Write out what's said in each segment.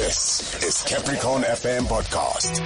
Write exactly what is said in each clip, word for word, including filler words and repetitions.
This is Capricorn F M Podcast.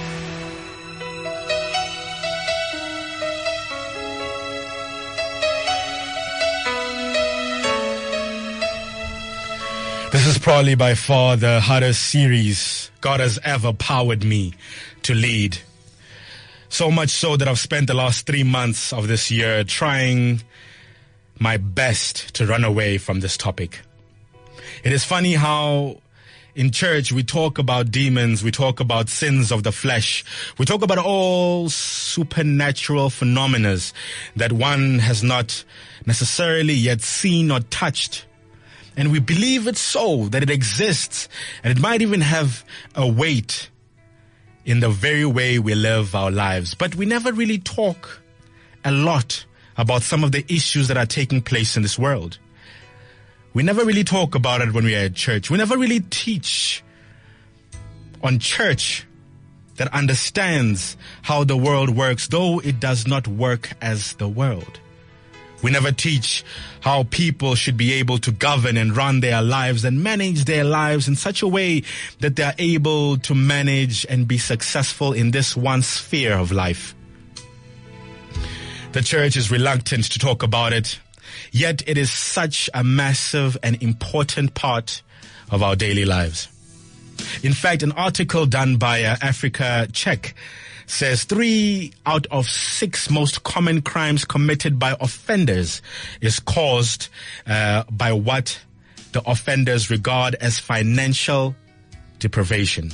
This is probably by far the hardest series God has ever powered me to lead. So much so that I've spent the last three months of this year trying my best to run away from this topic. It is funny how in church we talk about demons, we talk about sins of the flesh, we talk about all supernatural phenomena that one has not necessarily yet seen or touched. And we believe it so, that it exists, and it might even have a weight in the very way we live our lives. But we never really talk a lot about some of the issues that are taking place in this world. We never really talk about it when we are at church. We never really teach on church that understands how the world works, though it does not work as the world. We never teach how people should be able to govern and run their lives and manage their lives in such a way that they are able to manage and be successful in this one sphere of life. The church is reluctant to talk about it, yet it is such a massive and important part of our daily lives. In fact, an article done by uh, Africa Check says three out of six most common crimes committed by offenders is caused uh, by what the offenders regard as financial deprivation.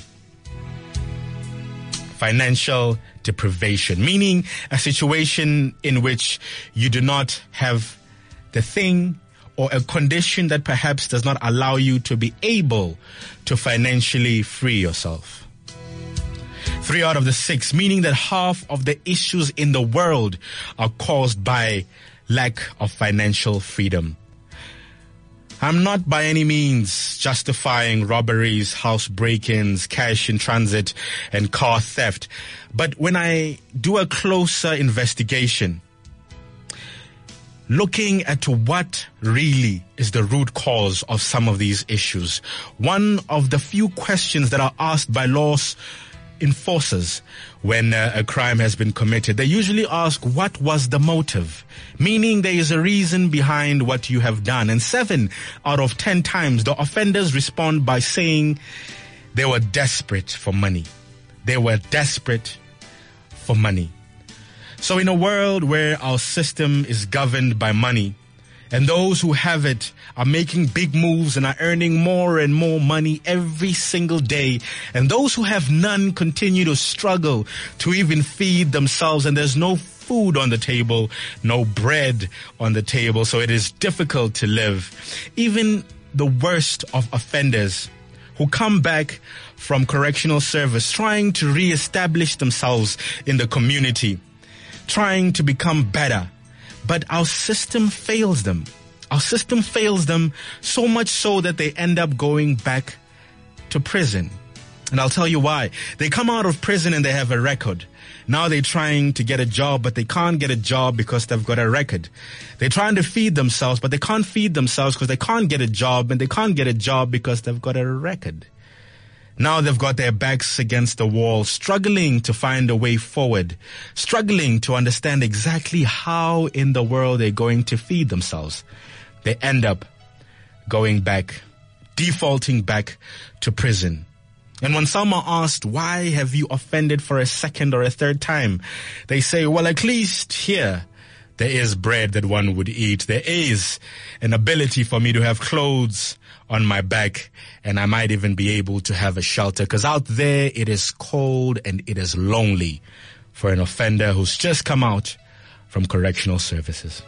Financial deprivation, meaning a situation in which you do not have the thing or a condition that perhaps does not allow you to be able to financially free yourself. Three out of the six, meaning that half of the issues in the world are caused by lack of financial freedom. I'm not by any means justifying robberies, house break-ins, cash in transit, and car theft. But when I do a closer investigation, looking at what really is the root cause of some of these issues, one of the few questions that are asked by laws enforcers when uh, a crime has been committed, they usually ask, what was the motive? Meaning there is a reason behind what you have done. And seven out of ten times, the offenders respond by saying they were desperate for money. They were desperate for money. So in a world where our system is governed by money, and those who have it are making big moves and are earning more and more money every single day, and those who have none continue to struggle to even feed themselves, and there's no food on the table, no bread on the table, so it is difficult to live. Even the worst of offenders who come back from correctional service trying to reestablish themselves in the community, trying to become better, but our system fails them. Our system fails them so much so that they end up going back to prison. And I'll tell you why. They come out of prison and they have a record. Now they're trying to get a job, but they can't get a job because they've got a record. They're trying to feed themselves, but they can't feed themselves because they can't get a job, and they can't get a job because they've got a record. Now they've got their backs against the wall, struggling to find a way forward, struggling to understand exactly how in the world they're going to feed themselves. They end up going back, defaulting back to prison. And when some are asked, why have you offended for a second or a third time? They say, well, at least here there is bread that one would eat. There is an ability for me to have clothes on my back, and I might even be able to have a shelter, because out there it is cold and it is lonely for an offender who's just come out from correctional services.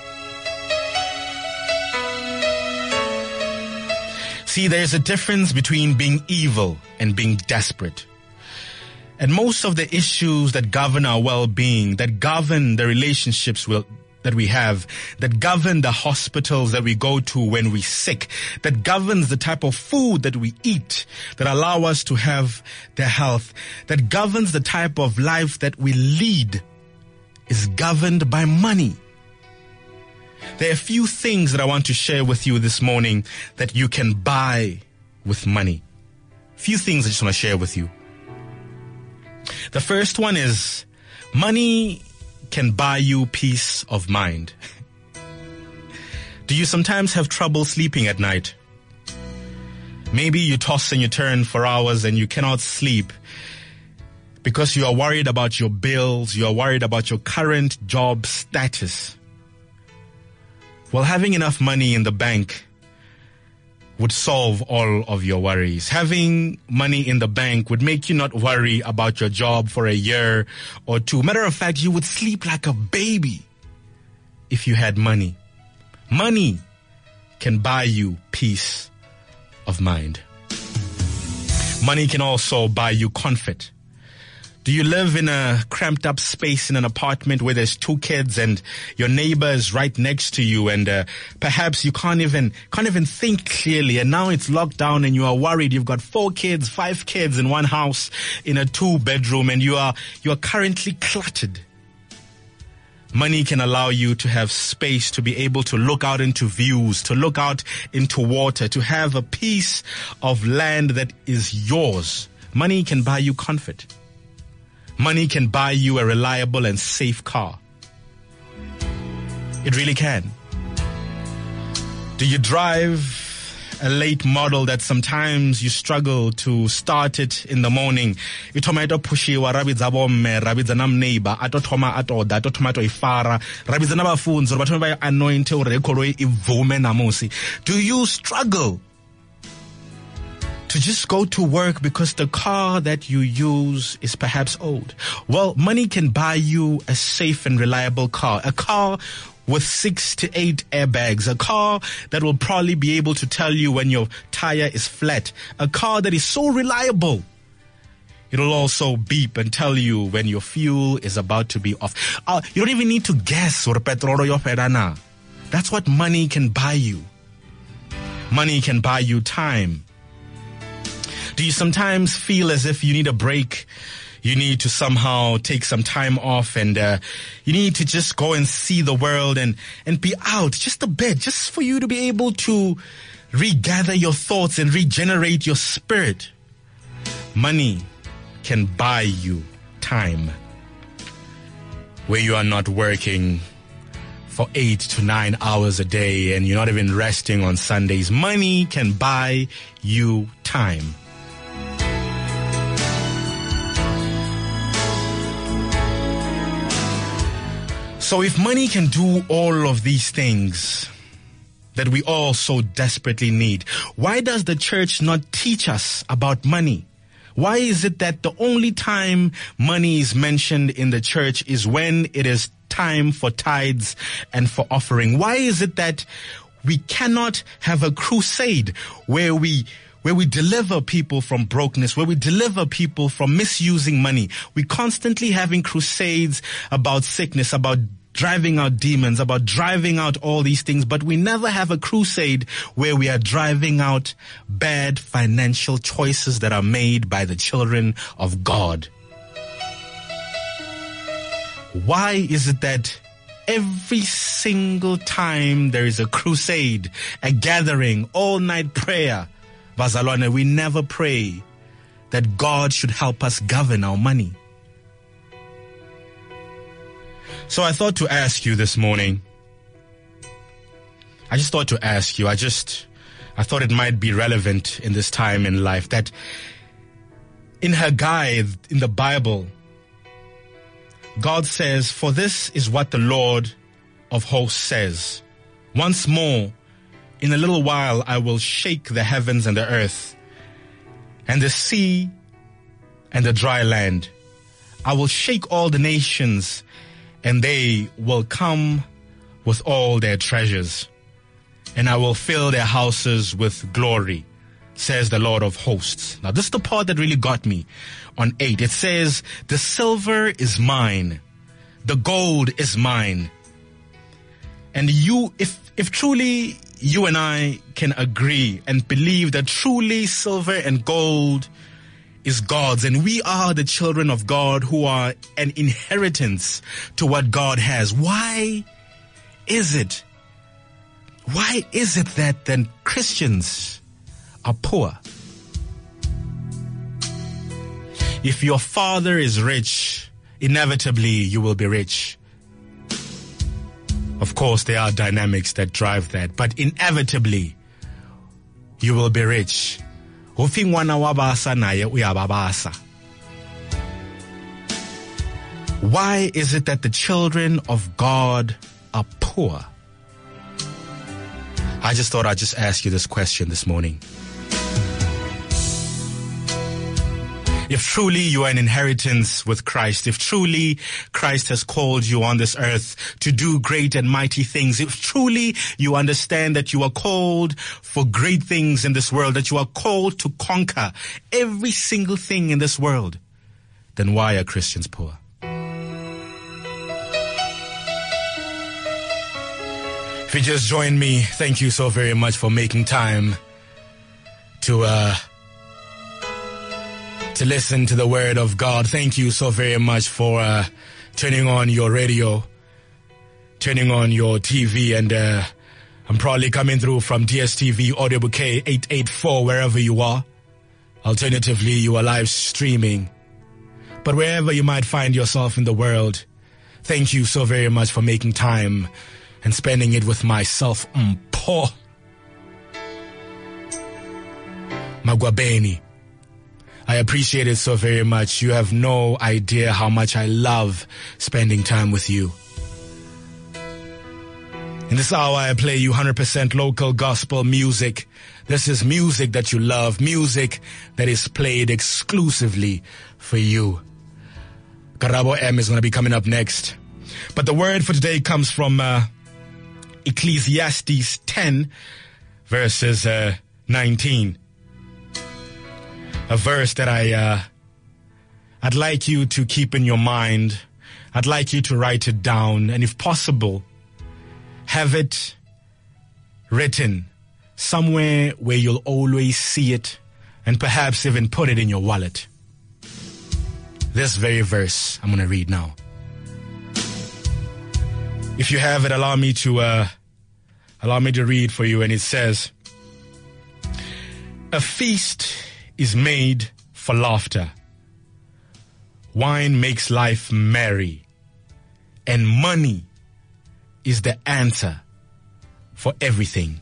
See, there's a difference between being evil and being desperate. And most of the issues that govern our well-being, that govern the relationships we'll that we have, that govern the hospitals that we go to when we're sick, that governs the type of food that we eat, that allow us to have the health, that governs the type of life that we lead, is governed by money. There are a few things that I want to share with you this morning that you can buy with money. Few things I just want to share with you. The first one is money can buy you peace of mind. Do you sometimes have trouble sleeping at night? Maybe you toss and you turn for hours and you cannot sleep because you are worried about your bills, you are worried about your current job status. Well, having enough money in the bank would solve all of your worries. Having money in the bank would make you not worry about your job for a year or two. Matter of fact, you would sleep like a baby if you had money. Money can buy you peace of mind. Money can also buy you comfort. Do you live in a cramped up space in an apartment where there's two kids and your neighbor is right next to you and uh, perhaps you can't even can't even think clearly and now it's locked down and you are worried. You've got four kids, five kids in one house in a two bedroom and you are you are currently cluttered. Money can allow you to have space to be able to look out into views, to look out into water, to have a piece of land that is yours. Money can buy you comfort. Money can buy you a reliable and safe car. It really can. Do you drive a late model that sometimes you struggle to start it in the morning? Itomato pushiwa rabidza bomme, rabidza nam neighbor, ato thoma ato da, ato tomato ifara, rabidza nabafunzo, batho ba anointe ore koloi ivume namusi. Do you struggle to just go to work because the car that you use is perhaps old? Well, money can buy you a safe and reliable car, a car with six to eight airbags, a car that will probably be able to tell you when your tire is flat, a car that is so reliable. It'll also beep and tell you when your fuel is about to be off. Uh, you don't even need to guess or petrol yo ferana. That's what money can buy you. Money can buy you time. Do you sometimes feel as if you need a break? You need to somehow take some time off and uh, you need to just go and see the world and, and be out just a bit, just for you to be able to regather your thoughts and regenerate your spirit. Money can buy you time where you are not working for eight to nine hours a day and you're not even resting on Sundays. Money can buy you time. So if money can do all of these things that we all so desperately need, why does the church not teach us about money? Why is it that the only time money is mentioned in the church is when it is time for tithes and for offering? Why is it that we cannot have a crusade where we where we deliver people from brokenness, where we deliver people from misusing money? We're constantly having crusades about sickness, about driving out demons, about driving out all these things, but we never have a crusade where we are driving out bad financial choices that are made by the children of God. Why is it that every single time there is a crusade, a gathering, all-night prayer, Bazalwane, we never pray that God should help us govern our money? So I thought to ask you this morning, I just thought to ask you, I just, I thought it might be relevant in this time in life that in Haggai, in the Bible, God says, "For this is what the Lord of hosts says. Once more, in a little while, I will shake the heavens and the earth and the sea and the dry land. I will shake all the nations and they will come with all their treasures, and I will fill their houses with glory, says the Lord of hosts." Now, this is the part that really got me on eight. It says, "The silver is mine, the gold is mine." And you, if, if truly you and I can agree and believe that truly silver and gold is God's, and we are the children of God who are an inheritance to what God has, why is it, why is it that then Christians are poor? If your father is rich, inevitably you will be rich. Of course, there are dynamics that drive that, but inevitably you will be rich. Why is it that the children of God are poor? I just thought I'd just ask you this question this morning. If truly you are an inheritance with Christ, if truly Christ has called you on this earth to do great and mighty things, if truly you understand that you are called for great things in this world, that you are called to conquer every single thing in this world, then why are Christians poor? If you just joined me, thank you so very much for making time to uh to listen to the word of God. Thank you so very much for uh, turning on your radio, turning on your T V, and uh, I'm probably coming through from D S T V Audio Bouquet eight eighty-four, wherever you are. Alternatively, you are live streaming. But wherever you might find yourself in the world, thank you so very much for making time and spending it with myself. Mpo Magwabeni. I appreciate it so very much. You have no idea how much I love spending time with you. In this hour, I play you one hundred percent local gospel music. This is music that you love, music that is played exclusively for you. Karabo M is going to be coming up next. But the word for today comes from uh, Ecclesiastes ten, verses uh, nineteen. A verse that I, uh, I'd like you to keep in your mind. I'd like you to write it down, and if possible, have it written somewhere where you'll always see it, and perhaps even put it in your wallet. This very verse I'm going to read now. If you have it, allow me to, uh, allow me to read for you, and it says, "A feast is made for laughter. Wine makes life merry, and money is the answer for everything."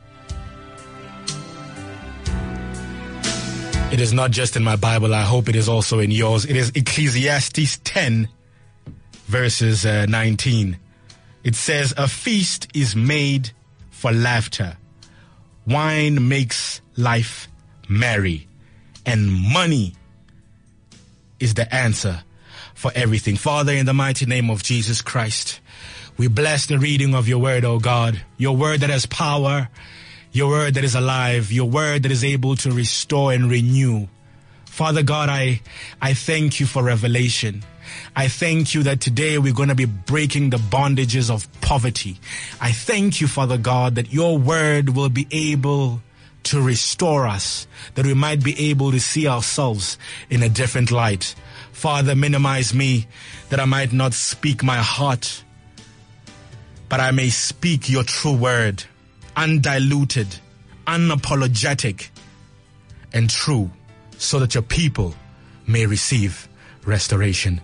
It is not just in my Bible. I hope it is also in yours. It is Ecclesiastes ten, verses uh, nineteen. It says, "A feast is made for laughter. Wine makes life merry, and money is the answer for everything." Father, in the mighty name of Jesus Christ, we bless the reading of your word, O God. Your word that has power, your word that is alive, your word that is able to restore and renew. Father God, I, I thank you for revelation. I thank you that today we're going to be breaking the bondages of poverty. I thank you, Father God, that your word will be able to restore us, that we might be able to see ourselves in a different light. Father, minimize me, that I might not speak my heart, but I may speak your true word, undiluted, unapologetic, and true, so that your people may receive restoration.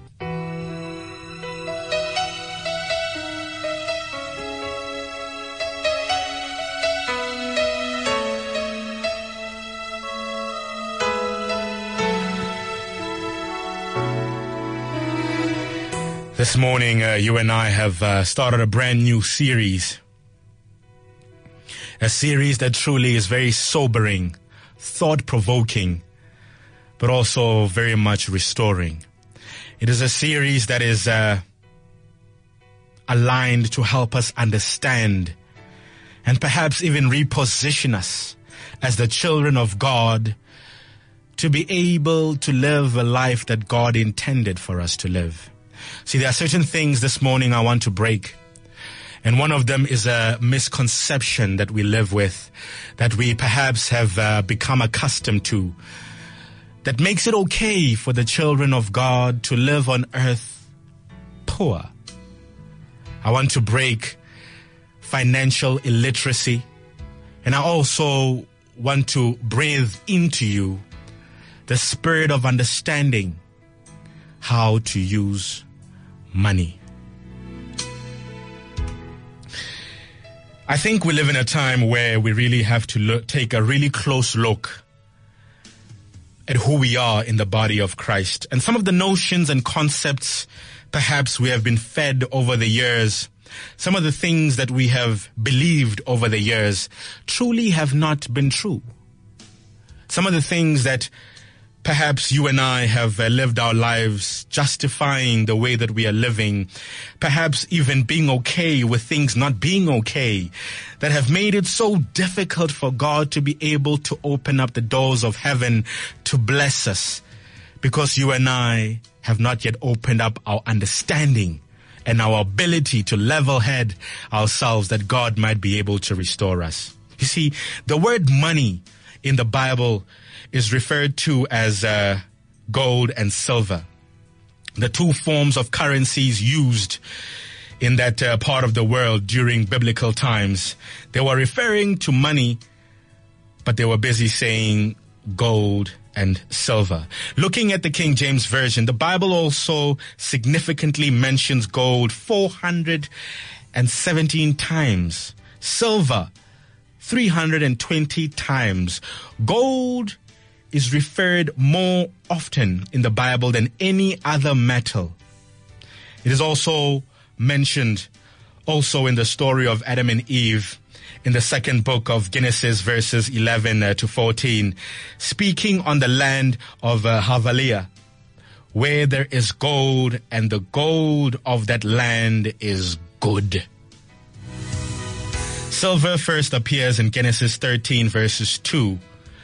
This morning, uh, you and I have uh, started a brand new series. A series that truly is very sobering, thought-provoking, but also very much restoring. It is a series that is uh, aligned to help us understand and perhaps even reposition us as the children of God to be able to live a life that God intended for us to live. See, there are certain things this morning I want to break. And one of them is a misconception that we live with, that we perhaps have uh, become accustomed to, that makes it okay for the children of God to live on earth poor. I want to break financial illiteracy, and I also want to breathe into you the spirit of understanding how to use money. I think we live in a time where we really have to look, take a really close look at who we are in the body of Christ. And some of the notions and concepts perhaps we have been fed over the years, some of the things that we have believed over the years truly have not been true. Some of the things that perhaps you and I have uh, lived our lives justifying the way that we are living, perhaps even being okay with things not being okay, that have made it so difficult for God to be able to open up the doors of heaven to bless us, because you and I have not yet opened up our understanding and our ability to level head ourselves that God might be able to restore us. You see, the word money in the Bible is referred to as uh, gold and silver, the two forms of currencies used in that uh, part of the world during biblical times. They were referring to money, but they were busy saying gold and silver. Looking at the King James Version, the Bible also significantly mentions gold four hundred seventeen times, silver three hundred twenty times. Gold is referred more often in the Bible than any other metal. It is also mentioned also in the story of Adam and Eve in the second book of Genesis, verses eleven uh, to fourteen, speaking on the land of uh, Havilah, where there is gold, and the gold of that land is good. Silver first appears in Genesis thirteen, verses two,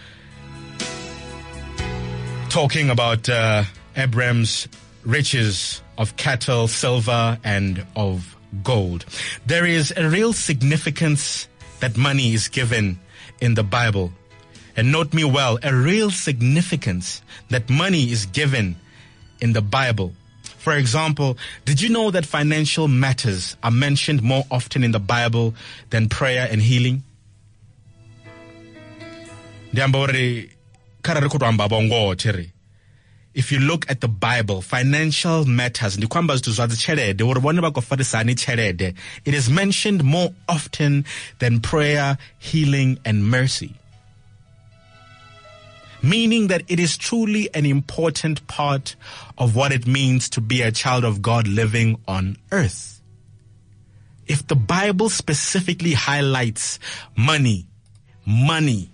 talking about uh, Abram's riches of cattle, silver, and of gold. There is a real significance that money is given in the Bible. And note me well, a real significance that money is given in the Bible. For example, did you know that financial matters are mentioned more often in the Bible than prayer and healing? If you look at the Bible, financial matters, it is mentioned more often than prayer, healing, and mercy. Meaning that it is truly an important part of what it means to be a child of God living on earth. If the Bible specifically highlights money, money,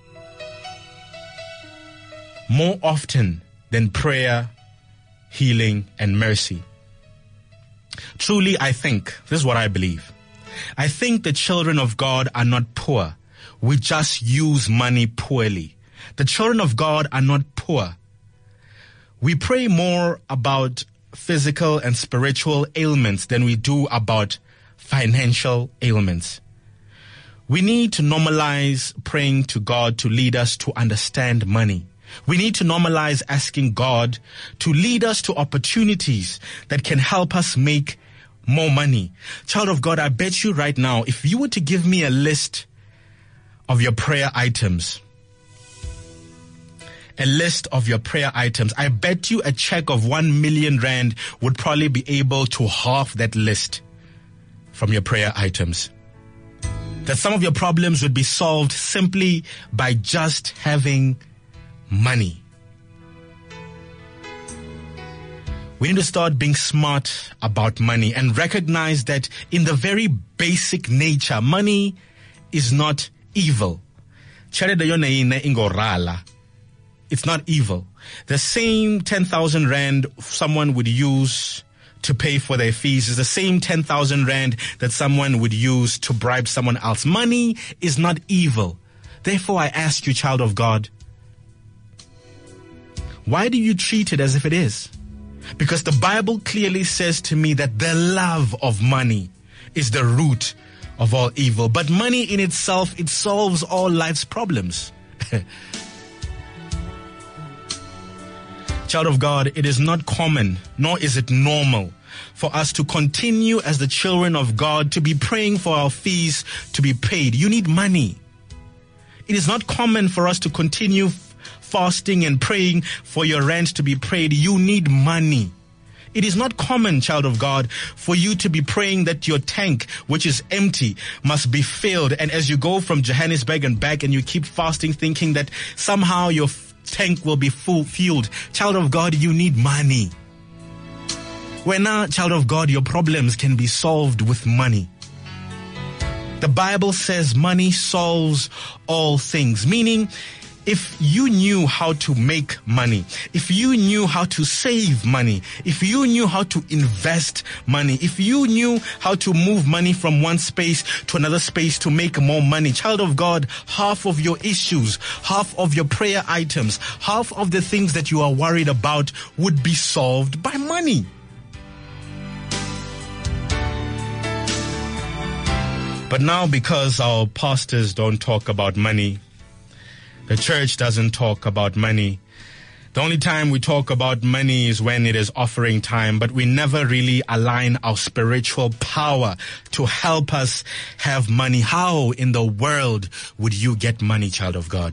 more often than prayer, healing, and mercy. Truly, I think, this is what I believe. I think the children of God are not poor. We just use money poorly. The children of God are not poor. We pray more about physical and spiritual ailments than we do about financial ailments. We need to normalize praying to God to lead us to understand money. We need to normalize asking God to lead us to opportunities that can help us make more money. Child of God, I bet you right now, if you were to give me a list of your prayer items, a list of your prayer items, I bet you a check of one million rand would probably be able to halve that list from your prayer items. That some of your problems would be solved simply by just having money. We need to start being smart about money and recognize that in the very basic nature, money is not evil. It's not evil. The same ten thousand rand someone would use to pay for their fees is the same ten thousand rand that someone would use to bribe someone else. Money is not evil. Therefore, I ask you, child of God, why do you treat it as if it is? Because the Bible clearly says to me that the love of money is the root of all evil. But money in itself, it solves all life's problems. Child of God, it is not common, nor is it normal for us to continue as the children of God to be praying for our fees to be paid. You need money. It is not common for us to continue f- fasting and praying for your rent to be paid, you need money. It is not common, child of God, for you to be praying that your tank, which is empty, must be filled. And as you go from Johannesburg and back and you keep fasting, thinking that somehow your f- tank will be full filled. Child of God, you need money. When now, child of God, your problems can be solved with money. The Bible says money solves all things, meaning if you knew how to make money, if you knew how to save money, if you knew how to invest money, if you knew how to move money from one space to another space to make more money, child of God, half of your issues, half of your prayer items, half of the things that you are worried about would be solved by money. But now, because our pastors don't talk about money, the church doesn't talk about money, the only time we talk about money is when it is offering time, but we never really align our spiritual power to help us have money. How in the world would you get money, child of God?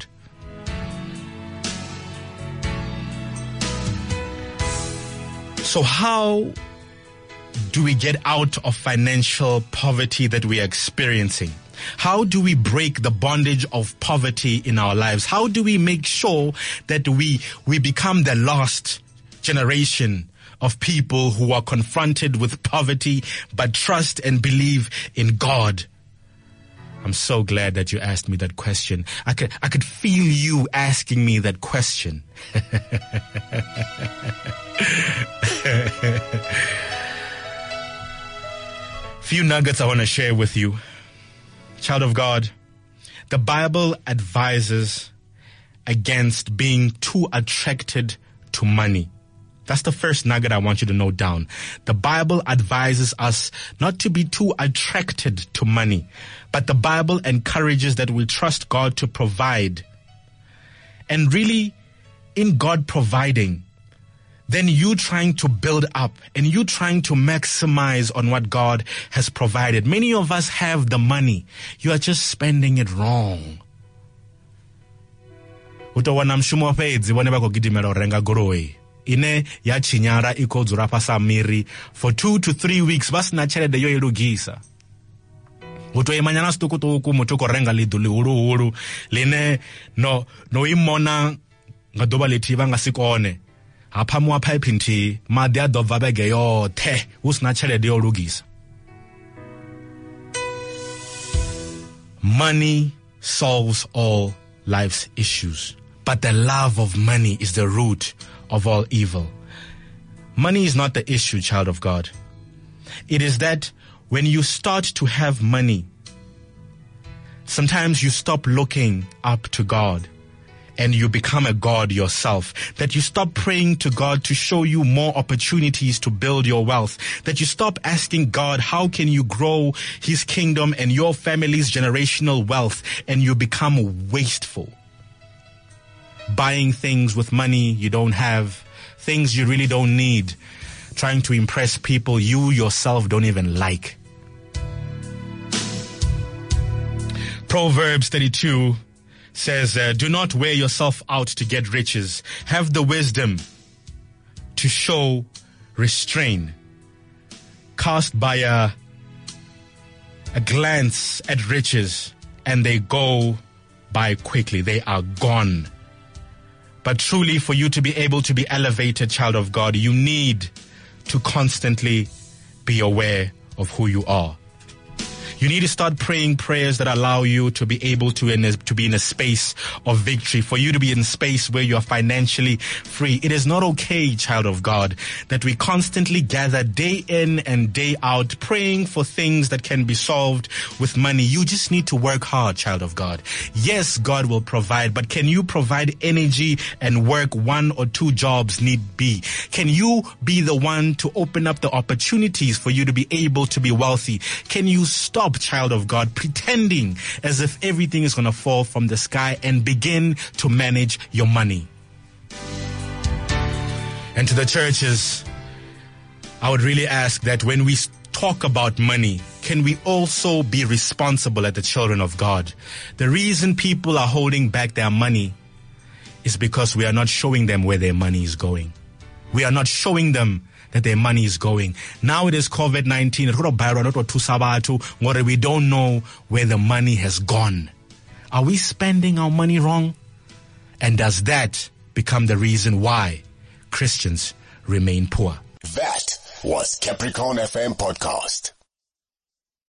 So how do we get out of financial poverty that we are experiencing? How do we break the bondage of poverty in our lives? How do we make sure that we, we become the last generation of people who are confronted with poverty but trust and believe in God? I'm so glad that you asked me that question. I could, I could feel you asking me that question. Few nuggets I want to share with you. Child of God, the Bible advises against being too attracted to money. That's the first nugget I want you to note down. The Bible advises us not to be too attracted to money, but the Bible encourages that we trust God to provide. And really, in God providing, then you trying to build up and you trying to maximize on what God has provided. Many of us have the money. You are just spending it wrong. Utawana mshumo fedzi vone vako gidimela renga goroi. Ine ya chinyara iko dzurapa samiri for two to three weeks vasina chelede yo ilugisa. Utoimanyana stukutuku mutuko renga lidu liuru uru line no no imona ngadoba letiba ngasikone. Apamwa pipinti madia dovabege yo te usna chelede yo lugisa. Money solves all life's issues, but the love of money is the root of all evil. Money is not the issue, child of God. It is that when you start to have money, sometimes you stop looking up to God and you become a God yourself. That you stop praying to God to show you more opportunities to build your wealth. That you stop asking God, how can you grow His kingdom and your family's generational wealth, and you become wasteful. Buying things with money you don't have, things you really don't need, trying to impress people you yourself don't even like. Proverbs thirty-two says, uh, do not wear yourself out to get riches. Have the wisdom to show restraint. Cast by a, a glance at riches, and they go by quickly. They are gone. But truly, for you to be able to be elevated, child of God, you need to constantly be aware of who you are. You need to start praying prayers that allow you to be able to, in a, to be in a space of victory, for you to be in a space where you are financially free. It is not okay, child of God, that we constantly gather day in and day out praying for things that can be solved with money. You just need to work hard, child of God. Yes, God will provide, but can you provide energy and work one or two jobs need be? Can you be the one to open up the opportunities for you to be able to be wealthy? Can you stop, child of God, pretending as if everything is going to fall from the sky and begin to manage your money? And to the churches, I would really ask that when we talk about money, can we also be responsible as the children of God? The reason people are holding back their money is because we are not showing them where their money is going. We are not showing them that their money is going. Now it is COVID nineteen. We don't know where the money has gone. Are we spending our money wrong? And does that become the reason why Christians remain poor? That was Capricorn F M Podcast.